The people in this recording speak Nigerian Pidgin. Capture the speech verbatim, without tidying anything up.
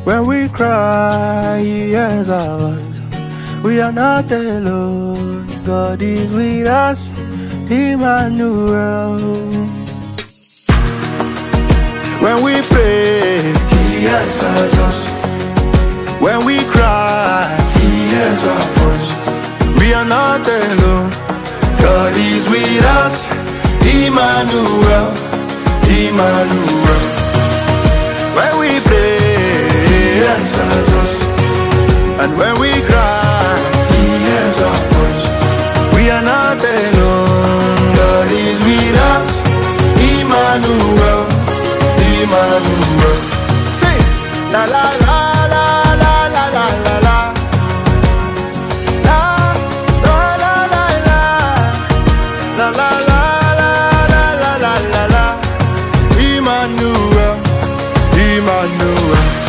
When we cry, He hears our voice. We are not alone. God is with us, Emmanuel. When we pray, He answers us. When we cry, He hears our voice. We are not alone. God is with us, Emmanuel, Emmanuel. When we pray, He answers us. And when we cry, He hears our voice. We are not alone. God is with us, Emmanuel, Emmanuel. Say, la la la la la la la la la. La la la la la. La la la la la la la la. Emmanuel, Emmanuel.